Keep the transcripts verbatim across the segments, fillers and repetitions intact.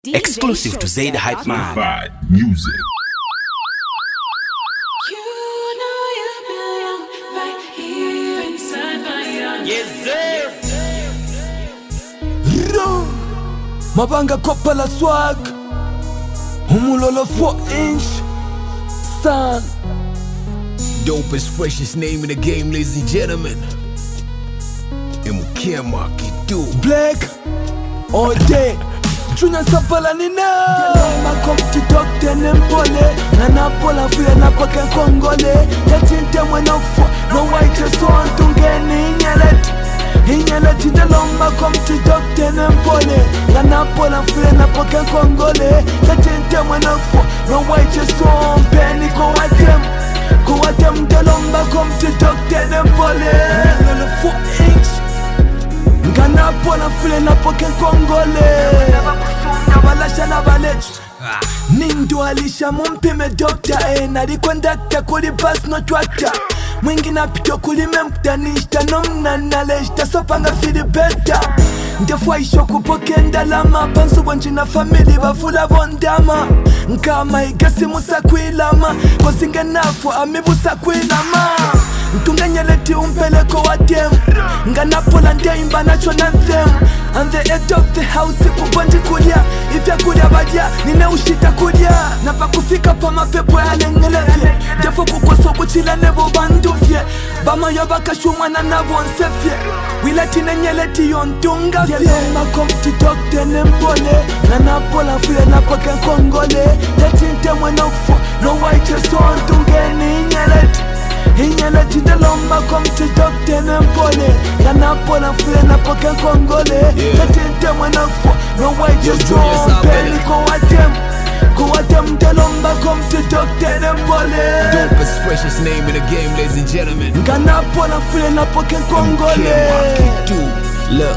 Exclusive to Zaid Hype Man. Music. You know you belong right here inside my arms. Yes, sir. Mabanga kopa la swag Humulolo four inch Son Dopest, freshest name in the game, ladies and gentlemen. Mukema Kidu Black all day Junior Sapala nina Makom TikTok tene mpole Nana pola file na pake kongole Tetinte mwena kufo No white so antungeni inyelet Inyelet indelomba kom TikTok tene mpole Nana pola file na pake kongole Tetinte mwena kufo No white so mpeni kwa watem Kwa watem delomba kom TikTok tene mpole Nana four inch Ngana pola file na poke kongole Nabalasha na balech Nindu alisha mumpime dokta eh Nari kondakta kuli bus no tractor Mwingi na pito kuli memkta nishta Nomna naleshta sopanga fili beta Ndefwa isho kupoke ndalama Pansu wanji na family bafula bondama Nkama igasi musa kuilama Kosinge nafo amibusa kuilama Ntunga nyeleti umpeleko wa dem Ngana pola ndeimba nacho na them I'm the head of the house kubondi kulia Ifya kulia badia nine ushita kulia Napa kufika pa mapepo ya lengelevye Defo kukoso kuchila nebo banduvye Bama yobaka shumana na bonsefye Wila tine nyeleti yontunga fye Yeloma kom TikTok tene mpole Nana pola fule na poke kongole Tetinte mwena kufo No white so ntungeni nyeleti Inyeleti ndelomba kom TikTok tene mpole Nana pola fule na poke kongole Tetinte mwena kufo No white so mpeni kwa watem Kwa watem ndelomba kom TikTok tene mpole Dopest, freshest name in the game, ladies and gentlemen. Ngana pola fule na poke kongole Mukema Kidu. Look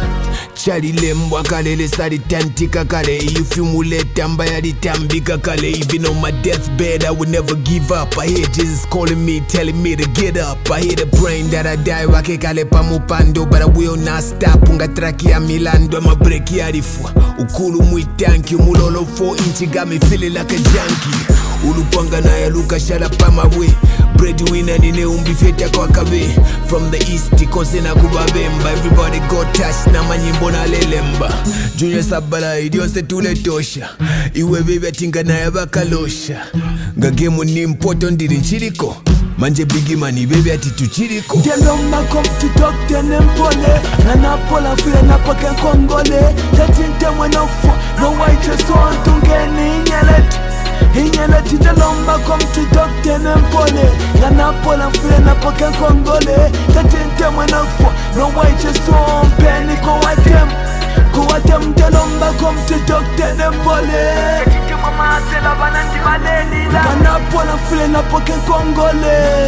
Chali lembwa kale le sari tantika kale Yufumuleta mbaya litambika kale Even on my deathbed I would never give up I hear Jesus calling me, telling me to get up I hear the brain that I die wake kale pamupando But I will not stop unga traki ya milando I'ma break yarifwa Ukulu mwitanki Umulolo four inch got me feeling like a junkie Ulupanga na ya luka shala pa mawe Breadwinner nine umbifeta kwa kabe From the east kose na kubabemba Everybody got touch na manyimbo na lelemba Junior Sabala idiose tule tosha Iwe bebe tinga na ya bakalosha Ngagemu ni mpoto ndiri nchiriko Manje bigi mani bebe ati tuchiriko Ndelomba kom TikTok tene mpole Nana pola fule na poke kongole Tetinte mwena kufo No white so ntungeni inyeleti Inyeleti ndelomba kom TikTok tene mpole Nana pola fule na poke kongole Tetinte mwena kufo No white so mpeni kwa watem Kwa watem ndelomba kom TikTok tene mpole Tetinte mama atela banandi maleli la Nana pola fule na poke kongole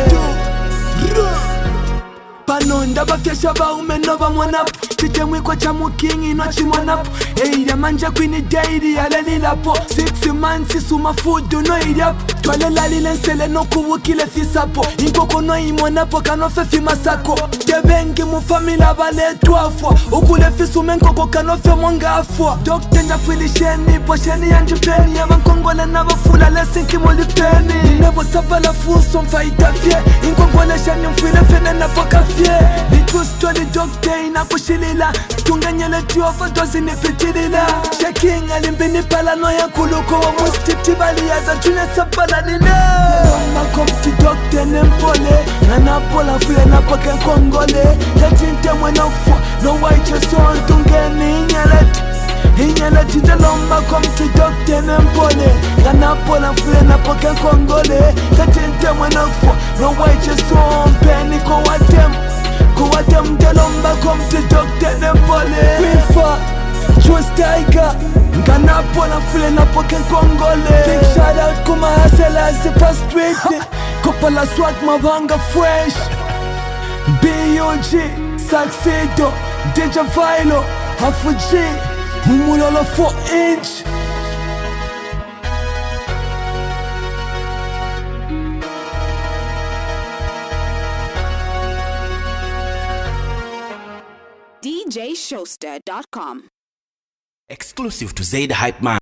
Pano ndaba fyesha ba umeno ba mwanapu Chite mwiko cha mukingi no chimonapu Eira manja kwini dairi ya leli lapo Six months suma fudu no iriapu Twale lali lensele no kuwukile fisapo Inkoko no imonapo kano fefi masako Tebengi mufamila bale tuafwa Ukule fisu menkoko kano fe mwanga afwa Dokte njafilisheni posheni yanjipeni Yaba nkongole na bafula lesinki mulipeni Ninebo sabala fuso mfaita fye Inkoko lesheni mfile fene na poka fye Ni true story dokte inakushilila Tunga nyele tiwa fatozi nipitilila Shaking alimbini pala no ya kuluko wa mustipti bali ya za tune sabala nine Yeloma kom TikTok tene mpole Nana pola fule na poke kongole Tetinte mwena kufo No white so ntungeni inyeleti Inyeleti ndelomba kom TikTok tene mpole Nana pola fule na poke kongole Tetinte mwena kufo No white so mpeni kwa watem Kwa watem ndelomba kom TikTok tene mpole Fifa Just Tiger Ngana pola fule na poke kongole Big shout out kuma hasela zipa straight Kopa la swag mabanga fresh B O G Saxedo Deja Vilo Hafu G Humulolo four inch D J Showster dot com Exclusive to Zaid Hype Man.